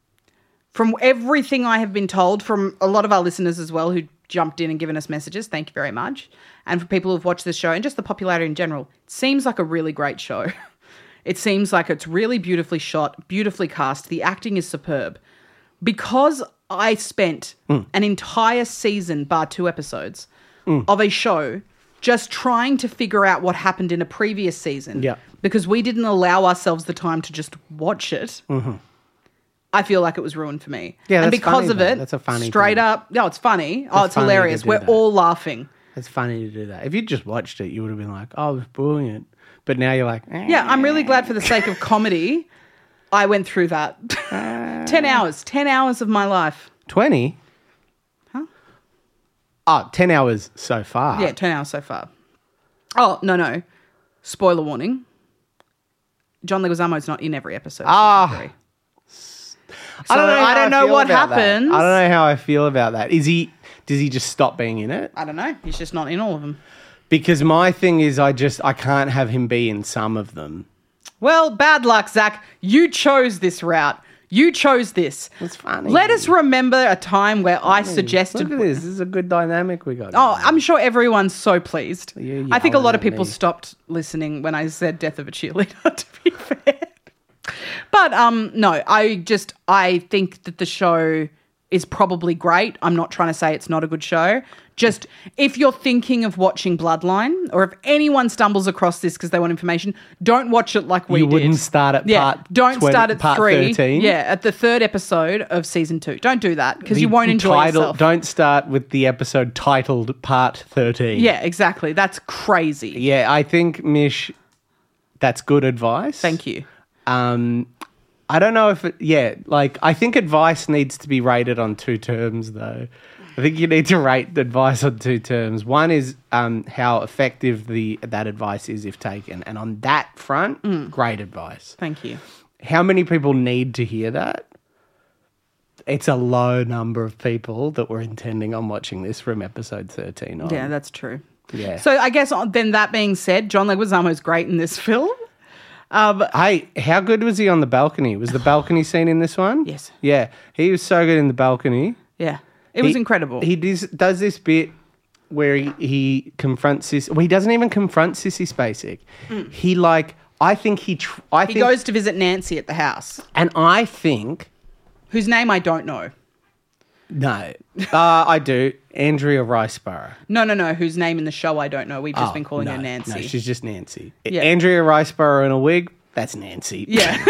from everything I have been told from a lot of our listeners as well who jumped in and given us messages, thank you very much, and for people who've watched this show and just the popularity in general, it seems like a really great show. It seems like it's really beautifully shot, beautifully cast. The acting is superb. Because I spent mm. an entire season, bar two episodes, mm. of a show just trying to figure out what happened in a previous season. Yeah. Because we didn't allow ourselves the time to just watch it. Mm-hmm. I feel like it was ruined for me. Yeah, that's and because funny, of though. it, That's a funny straight thing. up, no, it's funny. That's oh, it's funny hilarious. to do We're that. all laughing. It's funny to do that. If you just watched it, you would have been like, oh, it was brilliant. But now you're like, eh. Yeah, I'm really glad for the sake of comedy, I went through that. Uh, ten hours. Ten hours of my life. twenty? Huh? Oh, ten hours so far. Yeah, ten hours so far. Oh, no, no. Spoiler warning. John Leguizamo's not in every episode. Ah. So I don't know, I don't know what about that. happens. I don't know how I feel about that. Is he, does he just stop being in it? I don't know. He's just not in all of them. Because my thing is I just, I can't have him be in some of them. Well, bad luck, Zach. You chose this route. You chose this. It's funny. Let us remember a time where I suggested... Look at this. This is a good dynamic we got. Oh, I'm sure everyone's so pleased. You're I think a lot of yelling at people me. stopped listening when I said Death of a Cheerleader, to be fair. But um, no, I just, I think that the show is probably great. I'm not trying to say it's not a good show. Just if you're thinking of watching Bloodline, or if anyone stumbles across this because they want information, don't watch it like we You did. wouldn't start at yeah, part don't twenty start at part three. thirteen? Yeah, at the third episode of season two. Don't do that because you The won't enjoy title, yourself. Don't start with the episode titled Part thirteen. Yeah, exactly. That's crazy. Yeah, I think, Mish, that's good advice. Thank you. Um, I don't know if it, yeah, like, I think advice needs to be rated on two terms, though. I think you need to rate the advice on two terms. One is um, how effective the that advice is if taken. And on that front, Mm. great advice. Thank you. How many people need to hear that? It's a low number of people that were intending on watching this from episode thirteen on. Yeah, that's true. Yeah. So I guess on- then that being said, John Leguizamo's great in this film. Um, Hey, how good was he on the balcony? Was the balcony scene in this one? Yes. Yeah, he was so good in the balcony. yeah, it was He- incredible. He does, does this bit where he, he confronts this. Well, he doesn't even confront Sissy Spacek. Mm. He like I think he. Tr- I He think, goes to visit Nancy at the house, and I think whose name I don't know. no, uh, I do. Andrea Riceborough. No, no, no. Whose name in the show I don't know. We've just Oh, been calling no, her Nancy. No, she's just Nancy. Yeah. Andrea Riceborough in a wig. That's Nancy. Yeah.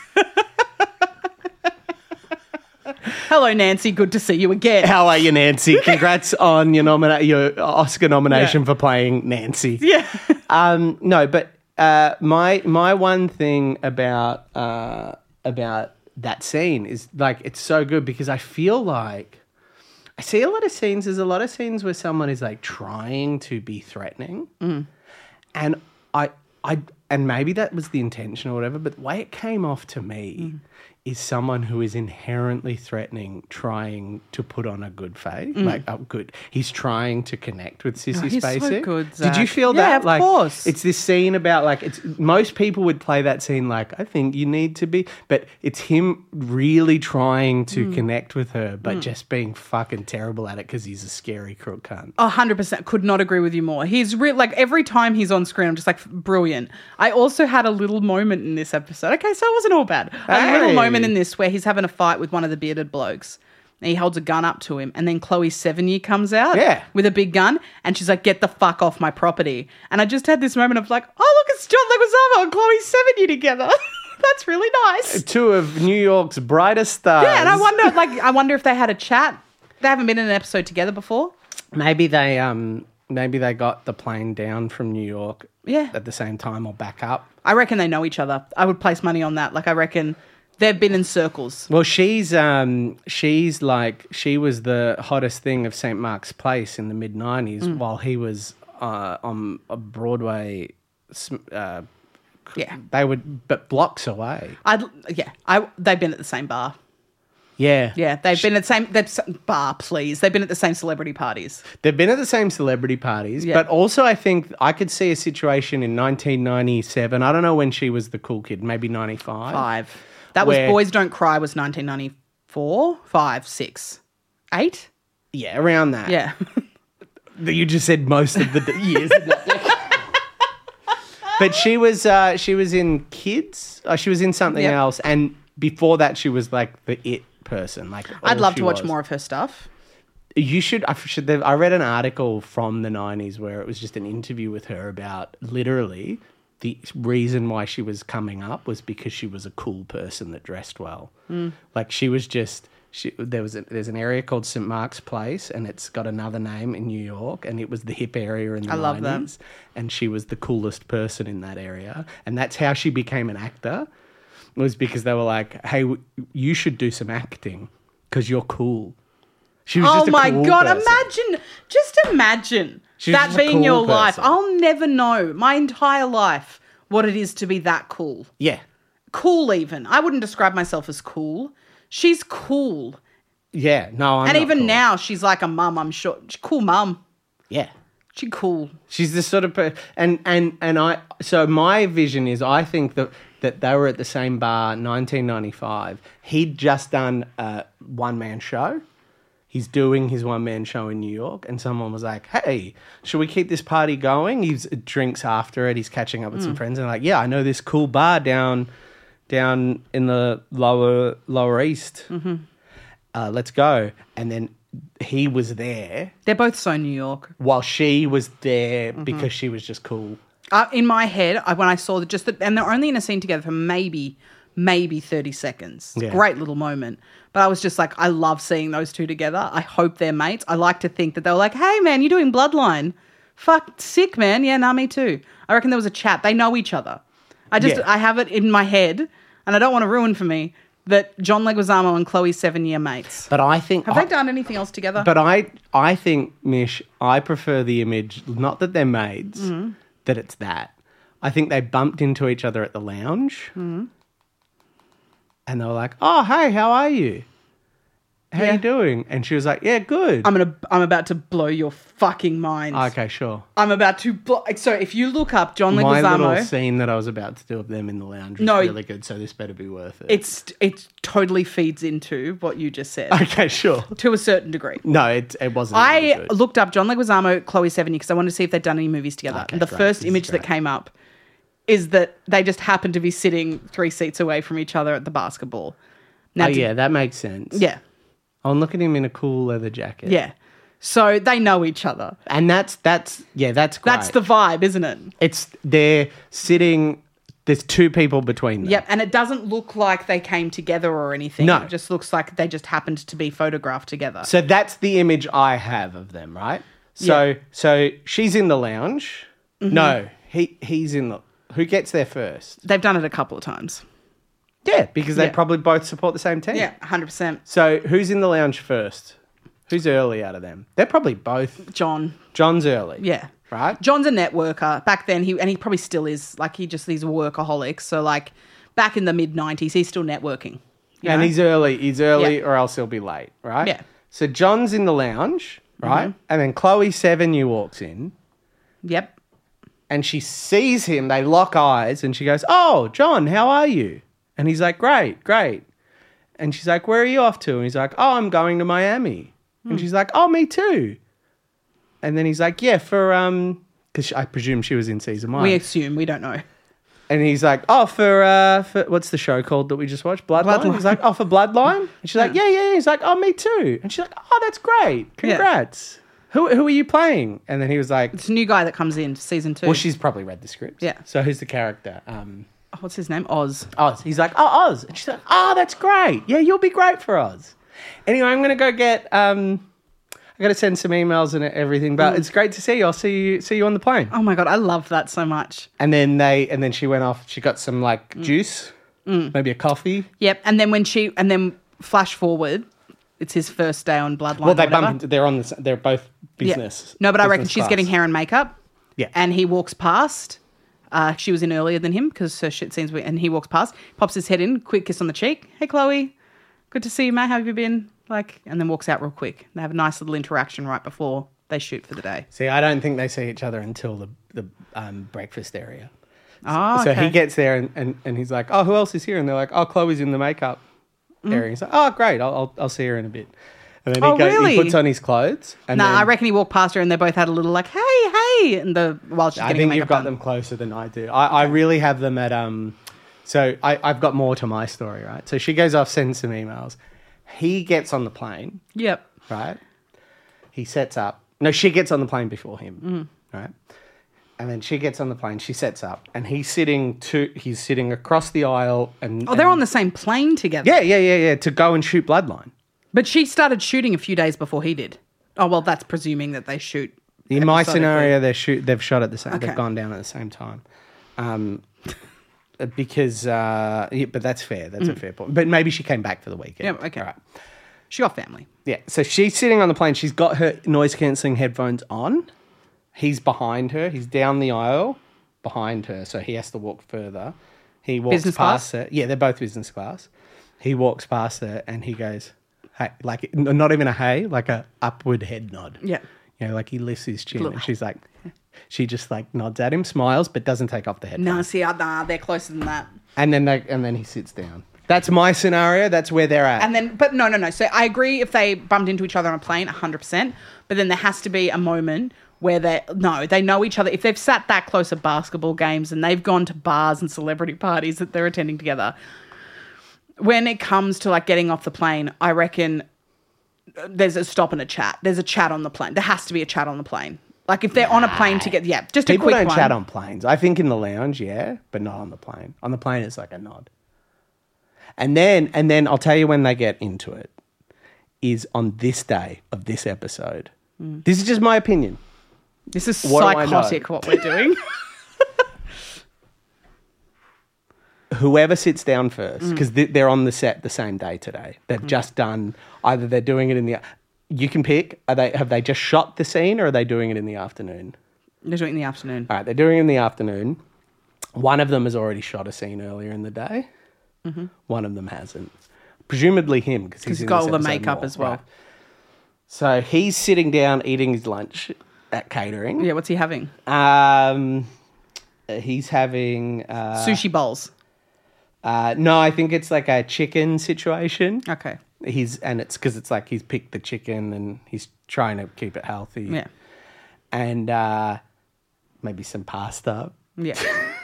Hello, Nancy. Good to see you again. How are you, Nancy? Congrats on your nomina- your Oscar nomination Yeah. for playing Nancy. Yeah. Um, no, but uh, my my one thing about uh, about that scene is like it's so good because I feel like I see a lot of scenes. There's a lot of scenes where someone is like trying to be threatening, Mm. and I I and maybe that was the intention or whatever. But the way it came off to me. Mm. Is someone who is inherently threatening, trying to put on a good face, like oh, good. He's trying to connect with Sissy Mm. Oh, he's so Spacek. good, Did you Zach. feel Yeah, that? of like, course. It's this scene about like it's most people would play that scene like I think you need to be, but it's him really trying to Mm. connect with her, but just being fucking terrible at it because he's a scary crook cunt. A hundred percent could not agree with you more. He's re- like every time he's on screen, I'm just like brilliant. I also had a little moment in this episode. Okay, so it wasn't all bad. A Hey. little moment in this where he's having a fight with one of the bearded blokes. And he holds a gun up to him, and then Chloe Sevigny comes out Yeah. with a big gun, and she's like, "Get the fuck off my property!" And I just had this moment of like, "Oh look, it's John Leguizamo and Chloe Sevigny together. That's really nice." Two of New York's brightest stars. Yeah, and I wonder, like, I wonder if they had a chat. They haven't been in an episode together before. maybe they um maybe they got the plane down from New York Yeah. at the same time or back up. I reckon they know each other. I would place money on that. Like, I reckon they've been in circles. Well, she's um she's like she was the hottest thing of Saint Mark's Place in the mid nineties Mm. while he was uh, on a Broadway. sm- Uh, Yeah. they would, but blocks away. I'd, yeah. I, they've been at the same bar. Yeah, Yeah. They've been at the same they've, bar, please. They've been at the same celebrity parties. They've been at the same celebrity parties, Yeah. but also I think I could see a situation in nineteen ninety-seven. I don't know when she was the cool kid, maybe ninety-five. Five. That Where- was Boys Don't Cry was nineteen ninety-four. Five, six, eight. Yeah, around that. Yeah. You just said most of the d- years. of that decade. But she was uh, she was in Kids. Uh, she was in something Yep. else, and before that, she was like the it person. Like I'd all love she to watch was. more of her stuff. You should. I should. I read an article from the nineties where it was just an interview with her about literally the reason why she was coming up was because she was a cool person that dressed well. Mm. Like she was just. She, there was a, there's an area called Saint Mark's Place, and it's got another name in New York, and it was the hip area in the I love that. nineties, and she was the coolest person in that area, and that's how she became an actor. Was because they were like, "Hey, w- you should do some acting because you're cool." She was Oh just a my cool God, person. imagine, just imagine She was that just a being cool your life. person. I'll never know my entire life what it is to be that cool. Yeah, Cool even. I wouldn't describe myself as cool. She's cool. yeah. No, I'm and not even cool. now, she's like a mum, I'm sure. She's cool mum. yeah. She cool. She's the sort of per- and and and I. So my vision is, I think that that they were at the same bar, nineteen ninety-five. He'd just done a one man show. He's doing his one man show in New York, and someone was like, "Hey, should we keep this party going?" He's drinks after it. He's catching up with some friends, and like, "Yeah, I know this cool bar down down in the lower lower east. Mm-hmm. Uh, let's go." And then he was there They're both so New York. while she was there Mm-hmm. because she was just cool. Uh, in my head, I, when I saw the, just the, and they're only in a scene together for maybe, maybe thirty seconds. Yeah. Great little moment. But I was just like, I love seeing those two together. I hope they're mates. I like to think that they were like, "Hey, man, you're doing Bloodline. Fuck, sick, man. Yeah, nah, me too." I reckon there was a chat. They know each other. I just, Yeah. I have it in my head, and I don't want to ruin for me, that John Leguizamo and Chloe Sevigny are mates. But I think Have I, they done anything else together? But I I think, Mish, I prefer the image, not that they're maids, Mm-hmm. that it's that. I think they bumped into each other at the lounge, Mm-hmm. and they were like, "Oh, hey, how are you? How Yeah. you doing?" And she was like, "Yeah, good." I'm gonna, I'm about to blow your fucking mind. okay, sure. I'm about to blow. So if you look up John My little Leguizamo, scene that I was about to do of them in the lounge was No. really good, so this better be worth it. it's it totally feeds into what you just said okay, sure. to a certain degree. No, it it wasn't. really I good. looked up John Leguizamo, Chloe Sevigny because I wanted to see if they'd done any movies together. Okay, and the great. first This is image that great. came up is that they just happen to be sitting three seats away from each other at the basketball. Now, oh, do- yeah, that makes sense. Yeah. Oh, and look at him in a cool leather jacket. Yeah. So they know each other. And that's, that's yeah, that's great. That's the vibe, isn't it? It's, they're sitting, there's two people between them. Yep. And it doesn't look like they came together or anything. No. It just looks like they just happened to be photographed together. So that's the image I have of them, right? So Yeah. so she's in the lounge. Mm-hmm. No, he he's in the... Who gets there first? They've done it a couple of times. Yeah, because they Yeah. probably both support the same team. Yeah, one hundred percent. So who's in the lounge first? Who's early out of them? They're probably both. John. John's early. Yeah. Right? John's a networker. Back then, he and he probably still is. Like, he just, he's a workaholic. So, like, back in the mid nineties, he's still networking. you And know? he's early. He's early Yeah. or else he'll be late, right? Yeah. So John's in the lounge, right? Mm-hmm. And then Chloe Sevigny walks in. Yep. And she sees him, they lock eyes, and she goes, "Oh, John, how are you?" And he's like, "Great, great." And she's like, "Where are you off to?" And he's like, "Oh, I'm going to Miami." Hmm. And she's like, "Oh, me too." And then he's like, "Yeah, for, um, because I presume she was in season one." We assume. We don't know. And he's like, "Oh, for, uh, for, what's the show called that we just watched? Bloodline?" Bloodline. He's like, "Oh, for Bloodline?" And she's like, "Yeah, yeah, yeah." He's like, "Oh, me too." And she's like, "Oh, that's great. Congrats. Who, who are you playing?" And then he was like, It's a new guy that comes in, season two. well, she's probably read the script. Yeah. So who's the character? Um, What's his name? Oz. Oz. He's like, "Oh, Oz." And she's like, "Oh, that's great. Yeah, you'll be great for Oz." Anyway, I'm going to go get, um, I got to send some emails and everything, but it's great to see you. I'll see you, see you on the plane. Oh, my God. I love that so much. And then they, and then she went off. She got some like Mm. juice, maybe a coffee. Yep. And then when she, and then flash forward, it's his first day on Bloodline. Well, they or whatever. bump into, they're on the, they're both Yeah. business. No, but I reckon business she's class. getting hair and makeup. Yeah. And he walks past. Uh, she was in earlier than him because her shit scenes were, and he walks past, pops his head in, quick kiss on the cheek. "Hey, Chloe. Good to see you, mate. How have you been?" Like, and then walks out real quick. They have a nice little interaction right before they shoot for the day. See, I don't think they see each other until the, the um, breakfast area. Oh, So okay. he gets there and, and, and he's like, "Oh, who else is here?" And they're like, "Oh, Chloe's in the makeup area." He's like, "Oh, great. I'll, I'll I'll see her in a bit." And then he, Mm. Oh, goes, really? he puts on his clothes. And No, then, I reckon he walked past her and they both had a little like, "Hey, hey," and the while she's I getting think her you've makeup got done. them closer than I do. I, I really have them at um. So I, I've got more to my story, right? So she goes off, sends some emails. He gets on the plane, Yep. right? He sets up. No, she gets on the plane before him, Mm. right? And then she gets on the plane. She sets up, and he's sitting to. He's sitting across the aisle, and Oh, they're on the same plane together. yeah, yeah, yeah, yeah, to go and shoot Bloodline. But she started shooting a few days before he did. Oh, well, that's presuming that they shoot. In my episodically. scenario, they shoot. They've shot at the same. Okay. They've gone down at the same time, um, because. Uh, yeah, but that's fair. That's a fair point. But maybe she came back for the weekend. Mm. Yeah, okay. All right. She got family. Yeah. So she's sitting on the plane. She's got her noise cancelling headphones on. He's behind her. He's down the aisle behind her, so he has to walk further. He walks Business past class? her. Yeah, they're both business class. He walks past her and he goes, "Hey," like n- not even a hey, like a upward head nod. Yeah. You know, like he lifts his chin Look. and she's like, she just like nods at him, smiles, but doesn't take off the headphones. No, see, uh, nah, they're closer than that. And then they, and then he sits down. That's my scenario. That's where they're at. And then, but no, no, no. So I agree if they bumped into each other on a plane, one hundred percent. But then there has to be a moment where they, no, they know each other. If they've sat that close at basketball games and they've gone to bars and celebrity parties that they're attending together, when it comes to like getting off the plane, I reckon there's a stop and a chat. There's a chat on the plane. There has to be a chat on the plane. Like if they're on a plane together, yeah, just a People quick don't one. chat on planes. I think in the lounge, yeah, but not on the plane. On the plane, it's like a nod. And then, and then I'll tell you when they get into it is on this day of this episode. Mm. This is just my opinion. This is What do I know? psychotic what we're doing. Whoever sits down first, Mm. because they're on the set the same day today. They've just done either they're doing it in the. You can pick. Are they have they just shot the scene or are they doing it in the afternoon? They're doing it in the afternoon. All right, they're doing it in the afternoon. One of them has already shot a scene earlier in the day. Mm-hmm. One of them hasn't. Presumably him, because he's, He's in got this all the episode makeup more, as well. right. So he's sitting down eating his lunch at catering. Yeah, what's he having? Um, he's having uh, Sushi bowls. Uh, no, I think it's like a chicken situation. Okay. He's and it's because it's like he's picked the chicken and he's trying to keep it healthy. Yeah. And uh, maybe some pasta. Yeah.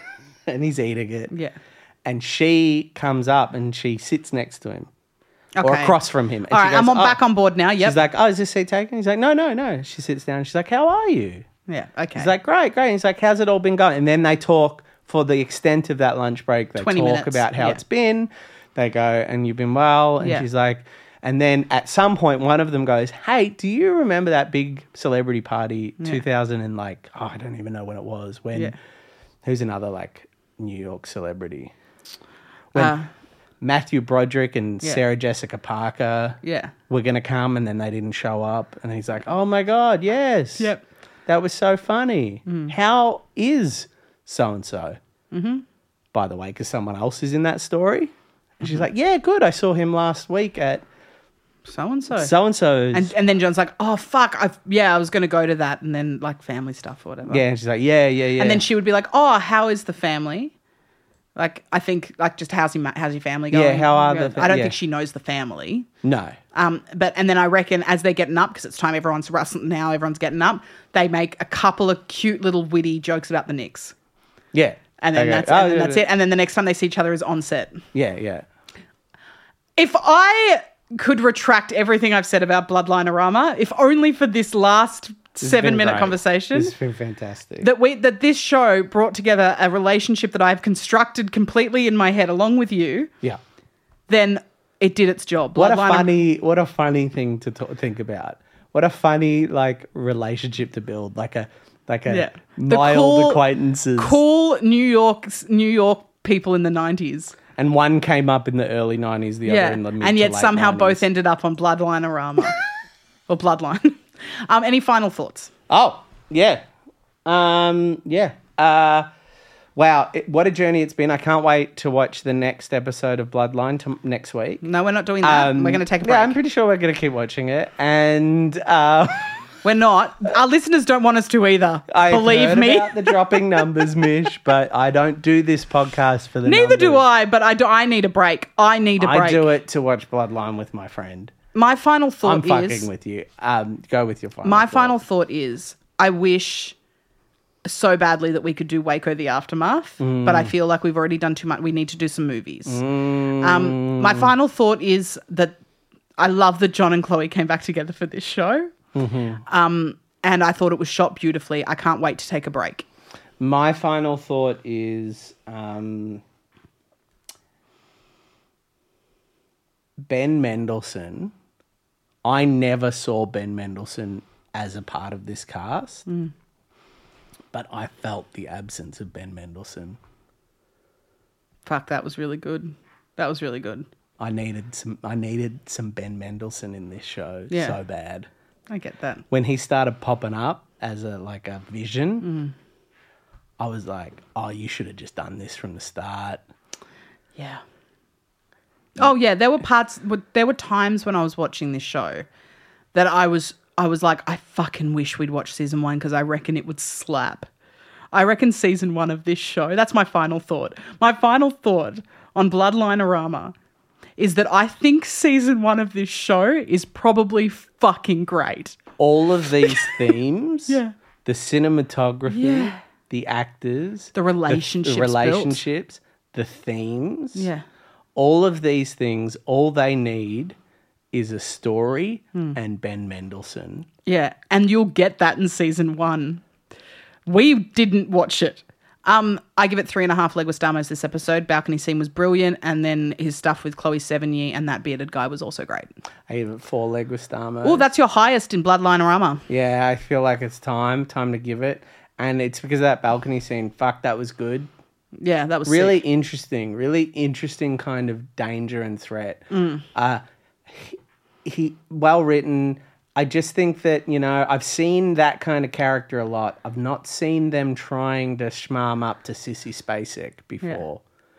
and he's eating it. Yeah. And she comes up and she sits next to him. Okay. Or across from him. And All she right, goes, I'm on, "Oh." back on board now. Yep. She's like, oh, is this seat taken? He's like, no, no, no. She sits down and she's like, how are you? yeah, okay. He's like, great, great. And he's like, how's it all been going? And then they talk for the extent of that lunch break. They twenty talk minutes, about how yeah. it's been. They go, and you've been well. And Yeah. she's like, and then at some point, one of them goes, hey, do you remember that big celebrity party, two thousand and like, oh, I don't even know when it was. When, Yeah. who's another like New York celebrity? When Uh, Matthew Broderick and Yeah. Sarah Jessica Parker yeah. were going to come and then they didn't show up. And he's like, oh my God, yes. Yep. That was so funny. How is so-and-so? Mm-hmm. By the way, because someone else is in that story. And she's like, yeah, good. I saw him last week at So-and-so. so-and-so's. And and then John's like, oh, fuck. I yeah, I was going to go to that. And then like family stuff or whatever. yeah, and she's like, yeah, yeah, yeah. And then she would be like, oh, how is the family? Like, I think, like, just how's your, how's your family going? Yeah, how are the fa- I don't yeah. think she knows the family. No. Um, but, and then I reckon as they're getting up, because it's time everyone's rustling now, everyone's getting up, they make a couple of cute little witty jokes about the Knicks. Yeah. And then Okay. that's, Oh, and then yeah, that's yeah. it. And then the next time they see each other is on set. Yeah, yeah. If I could retract everything I've said about Bloodline-orama, if only for this last This has seven been minute great. conversation, This has been fantastic. that we that this show brought together a relationship that I've constructed completely in my head along with you, yeah. then it did its job. What a Bloodline- funny, what a funny thing to t- think about. What a funny like relationship to build, like a like a Yeah. The mild cool- acquaintances. cool New York New York people in the nineties. And one came up in the early nineties, the Yeah, other in the mid and to yet late somehow nineties. both ended up on Bloodline-orama or Bloodline. Um, any final thoughts? Oh yeah, um, yeah. Uh, wow, it, what a journey it's been. I can't wait to watch the next episode of Bloodline to, next week. No, we're not doing that. Um, we're going to take a break. Yeah, I'm pretty sure we're going to keep watching it, and uh, We're not. Our listeners don't want us to either. I've Believe heard me. about the dropping numbers, Mish, but I don't do this podcast for the Neither do numbers. I, but I do. I need a break. I need a break. I do it to watch Bloodline with my friend. My final thought I'm fucking is. with you. Um, go with your final. My thought. final thought is. I wish so badly that we could do Waco the Aftermath, Mm. but I feel like we've already done too much. We need to do some movies. Um, my final thought is that I love that John and Chloe came back together for this show. Mm-hmm. Um, and I thought it was shot beautifully. I can't wait to take a break. My final thought is um, Ben Mendelsohn. I never saw Ben Mendelsohn as a part of this cast, Mm. but I felt the absence of Ben Mendelsohn. Fuck, that was really good. That was really good. I needed some. I needed some Ben Mendelsohn in this show Yeah. so bad. I get that. When he started popping up as a like a vision, Mm. I was like, "Oh, you should have just done this from the start." Yeah. Oh yeah, there were parts. There were times when I was watching this show that I was, I was like, I fucking wish we'd watch season one because I reckon it would slap. I reckon season one of this show. That's my final thought. My final thought on Bloodline-orama is that I think season one of this show is probably fucking great. All of these themes, Yeah. the cinematography, Yeah. the actors, The relationships the, built. relationships, the themes, Yeah. all of these things, all they need is a story Hmm. and Ben Mendelsohn. Yeah, and you'll get that in season one. We didn't watch it. Um, I give it three and a half Leguistamos this episode. Balcony scene was brilliant, and then his stuff with Chloe Sevigny and that bearded guy was also great. I give it four Leguistamos. Oh, that's your highest in Bloodline-orama. Yeah, I feel like it's time, time to give it. And it's because of that balcony scene. Fuck, that was good. Yeah, that was Really sick. interesting, really interesting kind of danger and threat. Mm. Uh, he, he well written. I just think that, you know, I've seen that kind of character a lot. I've not seen them trying to schmarm up to Sissy Spacek before.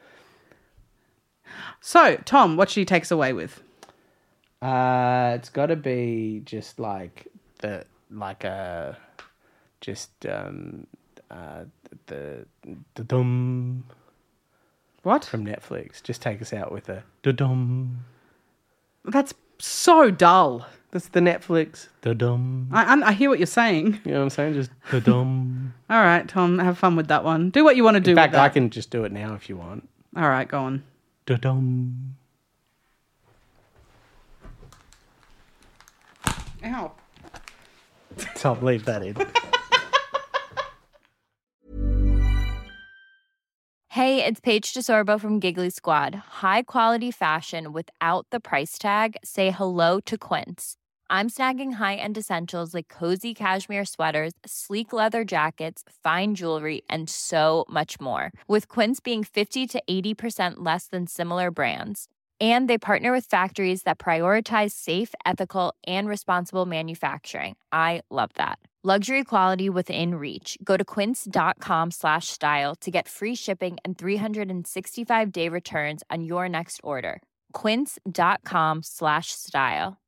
So, Tom, what should you take us away with? Uh, it's got to be just like the like a just um uh the the dum What? from Netflix. Just take us out with a da dum. That's so dull. That's the Netflix. Da-dum. I, I I hear what you're saying. You know what I'm saying? Just da-dum. All right, Tom, have fun with that one. Do what you want to do In fact, with that. I can just do it now if you want. All right, go on. Da-dum. Ow. Tom, leave that in. Hey, it's Paige DeSorbo from Giggly Squad. High quality fashion without the price tag. Say hello to Quince. I'm snagging high-end essentials like cozy cashmere sweaters, sleek leather jackets, fine jewelry, and so much more. With Quince being fifty to eighty percent less than similar brands. And they partner with factories that prioritize safe, ethical, and responsible manufacturing. I love that. Luxury quality within reach. Go to quince.com slash style to get free shipping and three sixty-five day returns on your next order. Quince.com slash style.